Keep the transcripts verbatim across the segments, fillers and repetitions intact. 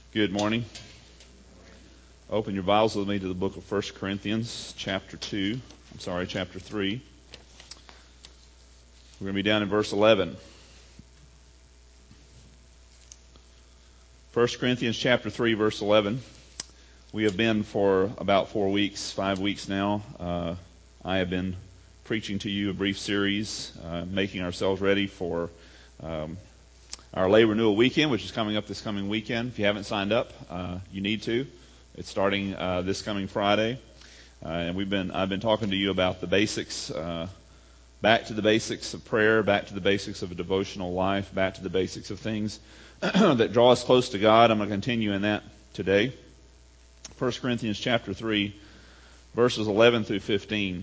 Good morning. Open your Bibles with me to the book of First Corinthians, chapter two. I'm sorry, chapter three. We're going to be down in verse eleven. First Corinthians, chapter three, verse eleven. We have been for about four weeks, five weeks now. Uh, I have been preaching to you a brief series, uh, making ourselves ready for Um, our Lay Renewal Weekend, which is coming up this coming weekend. If you haven't signed up, uh, you need to. It's starting uh, this coming Friday, uh, and we've been I've been talking to you about the basics, uh, back to the basics of prayer, back to the basics of a devotional life, back to the basics of things that draw us close to God. I'm going to continue in that today. First Corinthians chapter three, verses eleven through fifteen.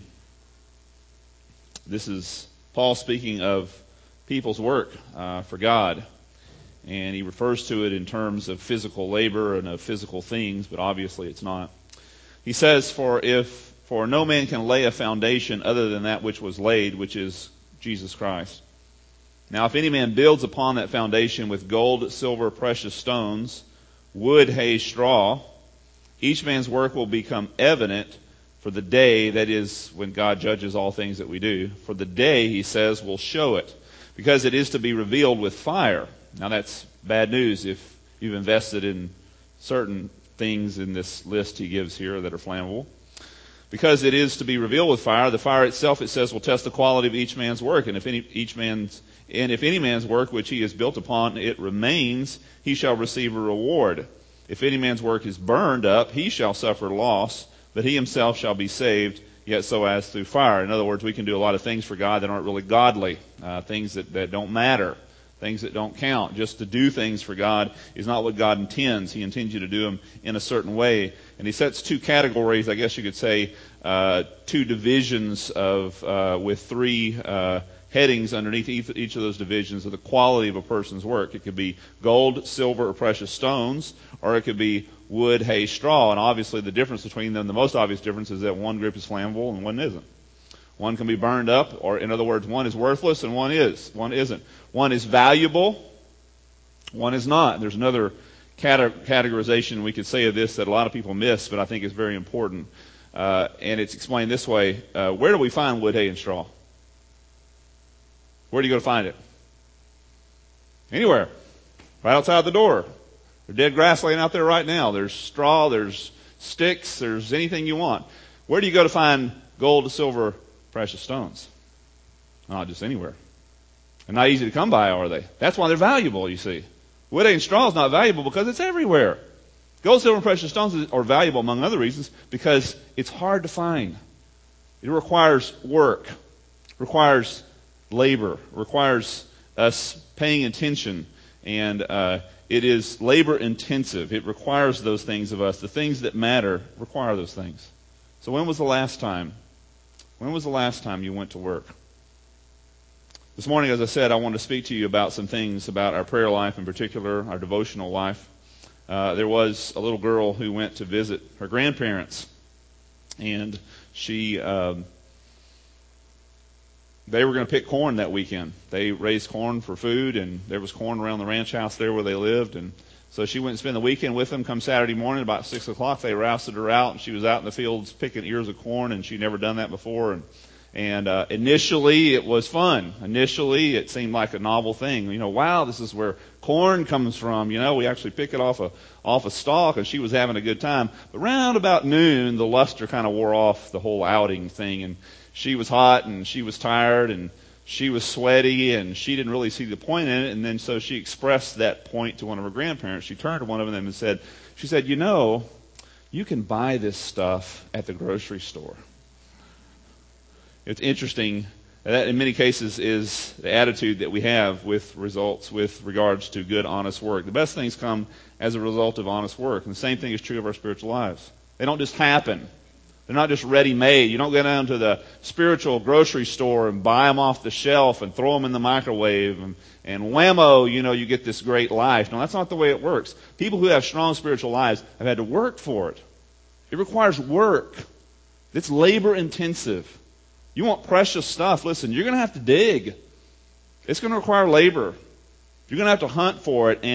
This is Paul speaking of people's work uh, for God. And he refers to it in terms of physical labor and of physical things, but obviously it's not. He says, For if for no man can lay a foundation other than that which was laid, which is Jesus Christ. Now if any man builds upon that foundation with gold, silver, precious stones, wood, hay, straw, each man's work will become evident for the day, that is, when God judges all things that we do. For the day, he says, will show it, because it is to be revealed with fire. Now that's bad news if you've invested in certain things in this list he gives here that are flammable. Because it is to be revealed with fire, the fire itself, it says, will test the quality of each man's work. And if any each man's and if any man's work which he is built upon it remains, he shall receive a reward. If any man's work is burned up, he shall suffer loss, but he himself shall be saved, yet so as through fire. In other words, we can do a lot of things for God that aren't really godly, uh, things that, that don't matter, things that don't count. Just to do things for God is not what God intends. He intends you to do them in a certain way. And he sets two categories, I guess you could say, uh, two divisions of uh, with three uh, headings underneath each, each of those divisions of the quality of a person's work. It could be gold, silver, or precious stones, or it could be wood, hay, straw. And obviously the difference between them, the most obvious difference is that one group is flammable and one isn't. One can be burned up, or in other words, one is worthless and one is. One isn't. One is valuable, one is not. There's another categorization we could say of this that a lot of people miss, but I think is very important. Uh, and it's explained this way. Uh, where do we find wood, hay, and straw? Where do you go to find it? Anywhere. Right outside the door. There's dead grass laying out there right now. There's straw, there's sticks, there's anything you want. Where do you go to find gold, silver, precious stones? Not just anywhere. They're not easy to come by, are they? That's why they're valuable, you see. Wood, hay, and straw is not valuable because it's everywhere. Gold, silver, and precious stones are valuable, among other reasons, because it's hard to find. It requires work, requires labor, requires us paying attention, and uh, it is labor intensive. It requires those things of us. The things that matter require those things. So when was the last time? When was the last time you went to work? This morning, as I said, I want to speak to you about some things about our prayer life, in particular, our devotional life. Uh, there was a little girl who went to visit her grandparents, and she, um, they were going to pick corn that weekend. They raised corn for food, and there was corn around the ranch house there where they lived, and so she went and spent the weekend with them. Come Saturday morning, about six o'clock, they rousted her out, and she was out in the fields picking ears of corn, and she'd never done that before, and And uh, initially, it was fun. Initially, it seemed like a novel thing. You know, wow, this is where corn comes from. You know, we actually pick it off a off a stalk, and she was having a good time. But around about noon, the luster kind of wore off the whole outing thing, and she was hot, and she was tired, and she was sweaty, and she didn't really see the point in it. And then so she expressed that point to one of her grandparents. She turned to one of them and said, she said, you know, you can buy this stuff at the grocery store. It's interesting. That in many cases is the attitude that we have with results, with regards to good, honest work. The best things come as a result of honest work. And the same thing is true of our spiritual lives. They don't just happen. They're not just ready-made. You don't go down to the spiritual grocery store and buy them off the shelf and throw them in the microwave and, and whammo, you know, you get this great life. No, that's not the way it works. People who have strong spiritual lives have had to work for it. It requires work. It's labor-intensive. You want precious stuff, listen, you're going to have to dig. It's going to require labor. You're going to have to hunt for it and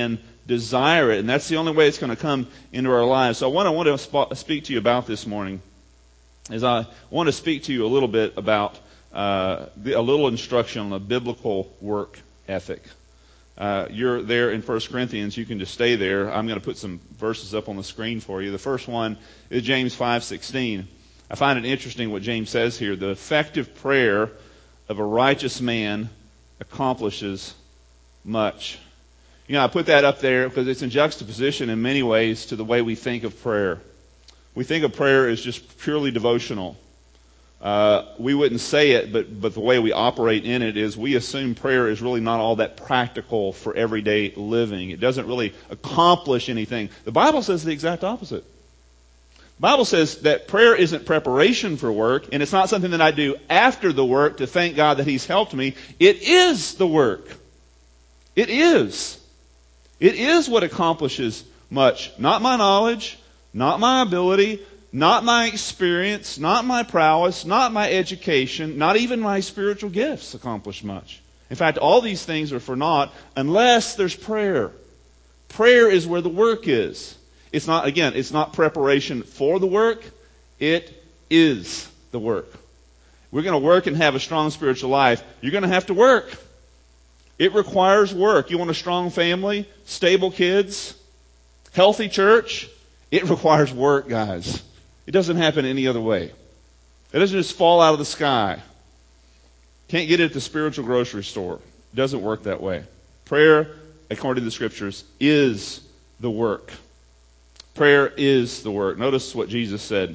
desire it. And that's the only way it's going to come into our lives. So what I want to sp- speak to you about this morning is I want to speak to you a little bit about uh, the, a little instruction on a biblical work ethic. Uh, you're there in First Corinthians. You can just stay there. I'm going to put some verses up on the screen for you. The first one is James five sixteen. I find it interesting what James says here. The effective prayer of a righteous man accomplishes much. You know, I put that up there because it's in juxtaposition in many ways to the way we think of prayer. We think of prayer as just purely devotional. Uh, we wouldn't say it, but, but the way we operate in it is we assume prayer is really not all that practical for everyday living. It doesn't really accomplish anything. The Bible says the exact opposite. The Bible says that prayer isn't preparation for work, and it's not something that I do after the work to thank God that He's helped me. It is the work. It is. It is what accomplishes much. Not my knowledge, not my ability, not my experience, not my prowess, not my education, not even my spiritual gifts accomplish much. In fact, all these things are for naught unless there's prayer. Prayer is where the work is. It's not, again, it's not preparation for the work. It is the work. We're going to work and have a strong spiritual life. You're going to have to work. It requires work. You want a strong family, stable kids, healthy church? It requires work, guys. It doesn't happen any other way. It doesn't just fall out of the sky. Can't get it at the spiritual grocery store. It doesn't work that way. Prayer, according to the Scriptures, is the work. Prayer is the work. Notice what Jesus said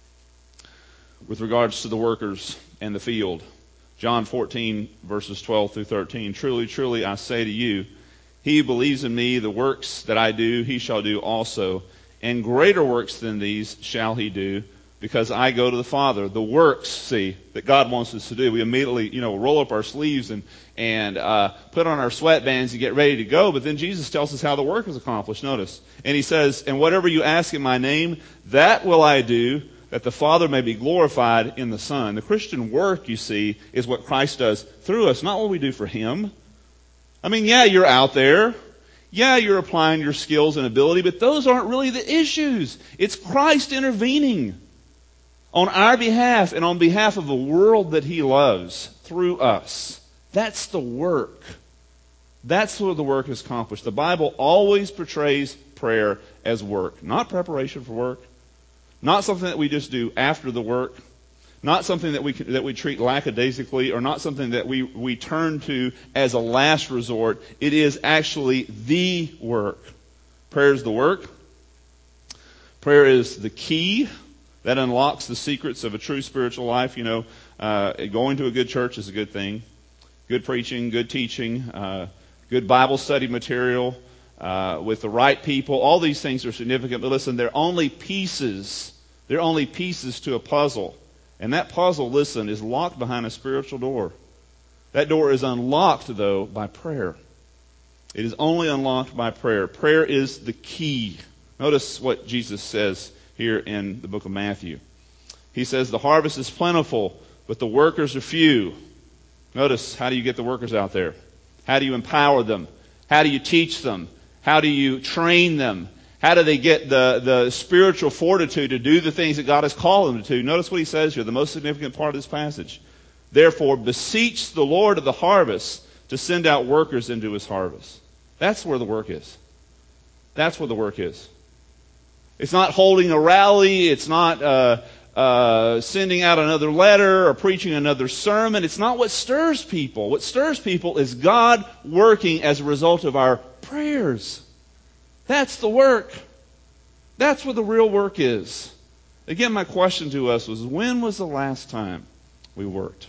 with regards to the workers and the field. John fourteen, verses twelve through thirteen. Truly, truly, I say to you, he who believes in me, the works that I do, he shall do also. And greater works than these shall he do, because I go to the Father. The works, see, that God wants us to do. We immediately, you know, roll up our sleeves and, and uh, put on our sweatbands and get ready to go. But then Jesus tells us how the work is accomplished. Notice. And he says, and whatever you ask in my name, that will I do, that the Father may be glorified in the Son. The Christian work, you see, is what Christ does through us, not what we do for Him. I mean, yeah, you're out there. Yeah, you're applying your skills and ability, but those aren't really the issues. It's Christ intervening on our behalf and on behalf of the world that He loves through us. That's the work. That's where the work is accomplished. The Bible always portrays prayer as work, not preparation for work, not something that we just do after the work, not something that we that we treat lackadaisically, or not something that we, we turn to as a last resort. It is actually the work. Prayer is the work. Prayer is the key that unlocks the secrets of a true spiritual life. You know, uh, going to a good church is a good thing. Good preaching, good teaching, uh, good Bible study material, uh, with the right people. All these things are significant. But listen, they're only pieces. They're only pieces to a puzzle. And that puzzle, listen, is locked behind a spiritual door. That door is unlocked, though, by prayer. It is only unlocked by prayer. Prayer is the key. Notice what Jesus says here in the book of Matthew. He says, the harvest is plentiful, but the workers are few. Notice, how do you get the workers out there? How do you empower them? How do you teach them? How do you train them? How do they get the, the spiritual fortitude to do the things that God has called them to do? Notice what he says here, the most significant part of this passage. Therefore, beseech the Lord of the harvest to send out workers into his harvest. That's where the work is. That's where the work is. It's not holding a rally. It's not uh, uh, sending out another letter or preaching another sermon. It's not what stirs people. What stirs people is God working as a result of our prayers. That's the work. That's where the real work is. Again, my question to us was, when was the last time we worked?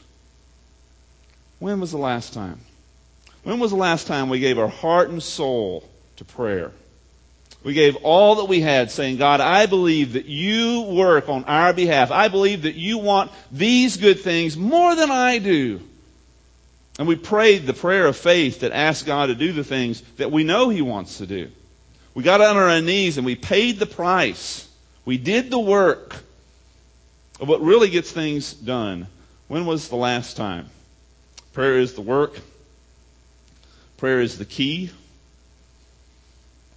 When was the last time? When was the last time we gave our heart and soul to prayer? We gave all that we had, saying, God, I believe that you work on our behalf. I believe that you want these good things more than I do. And we prayed the prayer of faith that asked God to do the things that we know He wants to do. We got on our knees and we paid the price. We did the work of what really gets things done. When was the last time? Prayer is the work. Prayer is the key.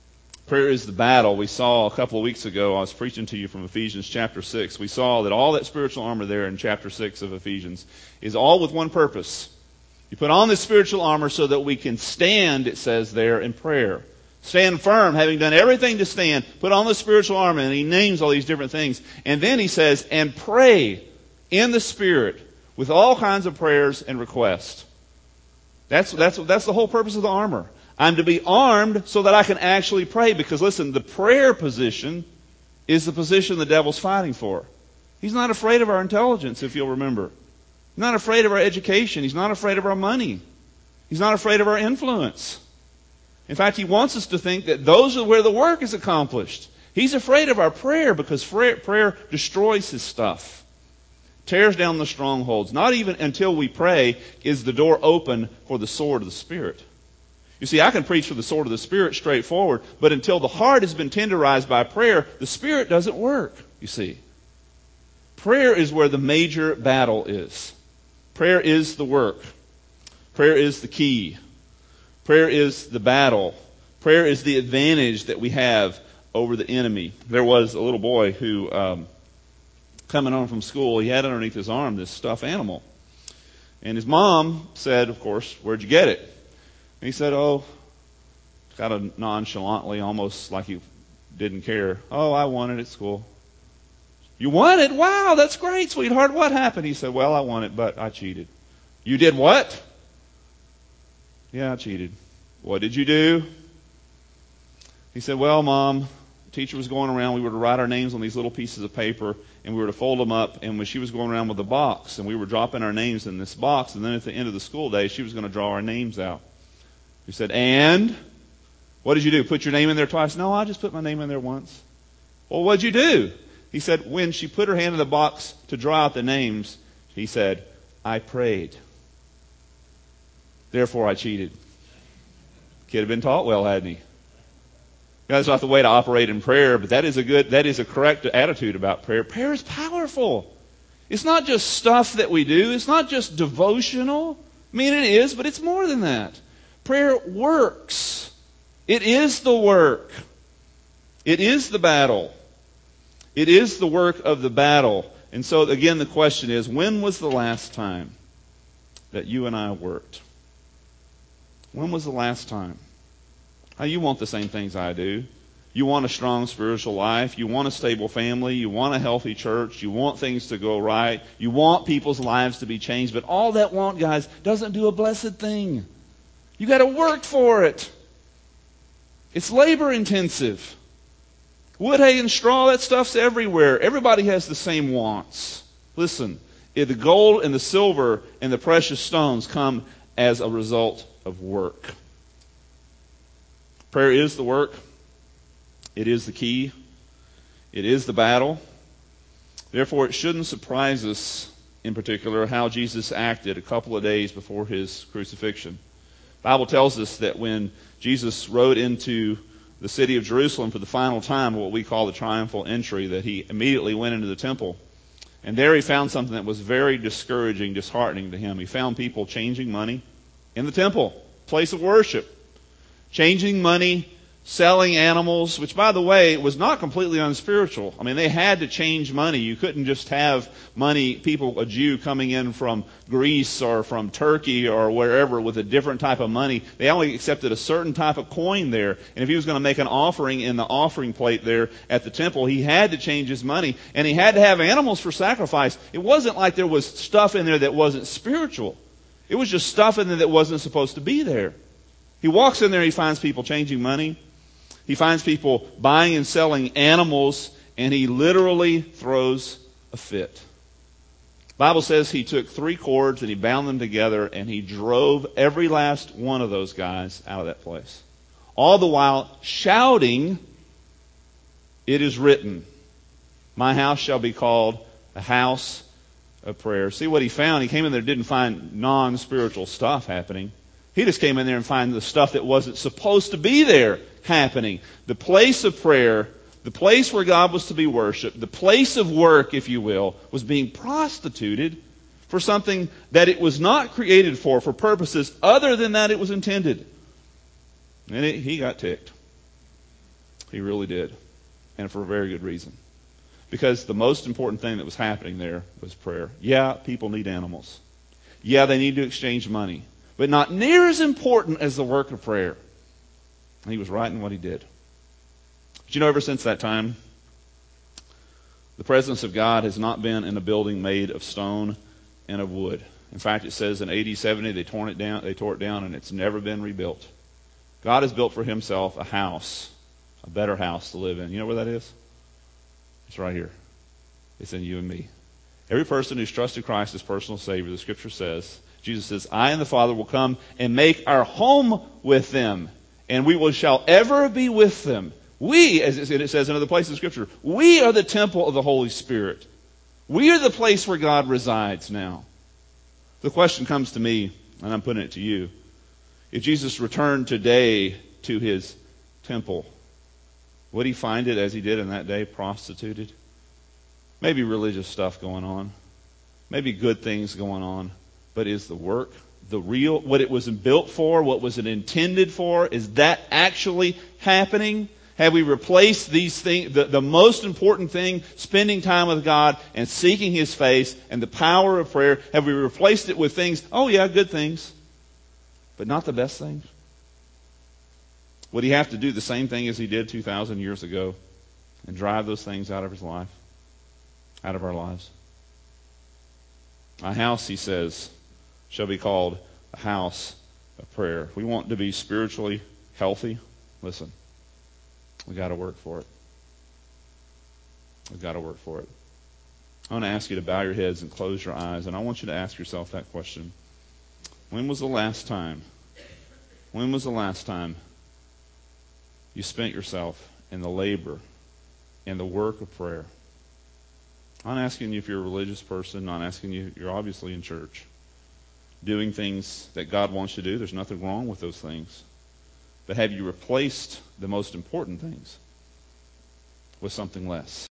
Prayer is the battle. We saw a couple of weeks ago, I was preaching to you from Ephesians chapter six. We saw that all that spiritual armor there in chapter six of Ephesians is all with one purpose. You put on this spiritual armor so that we can stand, it says there, in prayer. Stand firm, having done everything to stand. Put on the spiritual armor, and he names all these different things. And then he says, and pray in the Spirit with all kinds of prayers and requests. That's, that's, that's the whole purpose of the armor. I'm to be armed so that I can actually pray. Because listen, the prayer position is the position the devil's fighting for. He's not afraid of our intelligence, if you'll remember. He's not afraid of our education. He's not afraid of our money. He's not afraid of our influence. In fact, he wants us to think that those are where the work is accomplished. He's afraid of our prayer because prayer destroys his stuff. Tears down the strongholds. Not even until we pray is the door open for the sword of the Spirit. You see, I can preach for the sword of the Spirit straightforward, but until the heart has been tenderized by prayer, the Spirit doesn't work, you see. Prayer is where the major battle is. Prayer is the work. Prayer is the key. Prayer is the battle. Prayer is the advantage that we have over the enemy. There was a little boy who, um, coming home from school, he had underneath his arm this stuffed animal. And his mom said, of course, where'd you get it? And he said, oh, kind of nonchalantly, almost like he didn't care. Oh, I won it at school. You won it? Wow, that's great, sweetheart. What happened? He said, well, I won it, but I cheated. You did what? Yeah, I cheated. What did you do? He said, well, Mom, the teacher was going around. We were to write our names on these little pieces of paper, and we were to fold them up. And when she was going around with a box, and we were dropping our names in this box, and then at the end of the school day, she was going to draw our names out. He said, and? What did you do? Put your name in there twice? No, I just put my name in there once. Well, what'd you do? He said, when she put her hand in the box to draw out the names, he said, I prayed. Therefore, I cheated. Kid had been taught well, hadn't he? That's not the way to operate in prayer, but that is a good, that is a correct attitude about prayer. Prayer is powerful. It's not just stuff that we do. It's not just devotional. I mean, it is, but it's more than that. Prayer works. It is the work. It is the battle. It is the work of the battle. And so, again, the question is, when was the last time that you and I worked? When was the last time? Now, you want the same things I do. You want a strong spiritual life. You want a stable family. You want a healthy church. You want things to go right. You want people's lives to be changed. But all that want, guys, doesn't do a blessed thing. You got to work for it. It's labor intensive. Wood, hay, and straw, that stuff's everywhere. Everybody has the same wants. Listen, if the gold and the silver and the precious stones come as a result of work. Prayer is the work. It is the key. It is the battle. Therefore, it shouldn't surprise us, in particular, how Jesus acted a couple of days before his crucifixion. The Bible tells us that when Jesus rode into the city of Jerusalem for the final time, what we call the triumphal entry, that he immediately went into the temple. And there he found something that was very discouraging, disheartening to him. He found people changing money in the temple, place of worship. Changing money, selling animals, which, by the way, was not completely unspiritual. I mean, they had to change money. You couldn't just have money, people, a Jew coming in from Greece or from Turkey or wherever with a different type of money. They only accepted a certain type of coin there. And if he was going to make an offering in the offering plate there at the temple, he had to change his money. And he had to have animals for sacrifice. It wasn't like there was stuff in there that wasn't spiritual. It was just stuff in there that wasn't supposed to be there. He walks in there, he finds people changing money. He finds people buying and selling animals, and he literally throws a fit. The Bible says he took three cords and he bound them together, and he drove every last one of those guys out of that place. All the while shouting, "It is written, my house shall be called a house of prayer." See what he found? He came in there and didn't find non-spiritual stuff happening. He just came in there and found the stuff that wasn't supposed to be there happening. The place of prayer, the place where God was to be worshipped, the place of work, if you will, was being prostituted for something that it was not created for, for purposes other than that it was intended. And it, he got ticked. He really did. And for a very good reason. Because the most important thing that was happening there was prayer. Yeah, people need animals. Yeah, they need to exchange money. But not near as important as the work of prayer. And he was right in what he did. But you know, ever since that time, the presence of God has not been in a building made of stone and of wood. In fact, it says in A D seventy they tore it down, they tore it down, and it's never been rebuilt. God has built for himself a house, a better house to live in. You know where that is? It's right here. It's in you and me. Every person who's trusted Christ as personal Savior, the Scripture says, Jesus says, I and the Father will come and make our home with them, and we will shall ever be with them. We, as it says in other places in Scripture, we are the temple of the Holy Spirit. We are the place where God resides now. The question comes to me, and I'm putting it to you. If Jesus returned today to his temple, would he find it as he did in that day, prostituted? Maybe religious stuff going on. Maybe good things going on. But is the work, the real, what it was built for, what was it intended for, is that actually happening? Have we replaced these things, the, the most important thing, spending time with God and seeking his face and the power of prayer, have we replaced it with things, oh yeah, good things, but not the best things? Would he have to do the same thing as he did two thousand years ago and drive those things out of his life, out of our lives? A house, he says, shall be called a house of prayer. If we want to be spiritually healthy, listen, we got to work for it. We've got to work for it. I want to ask you to bow your heads and close your eyes, and I want you to ask yourself that question. When was the last time, when was the last time you spent yourself in the labor and the work of prayer? I'm not asking you if you're a religious person. I'm not asking you, you're obviously in church. Doing things that God wants you to do. There's nothing wrong with those things. But have you replaced the most important things with something less?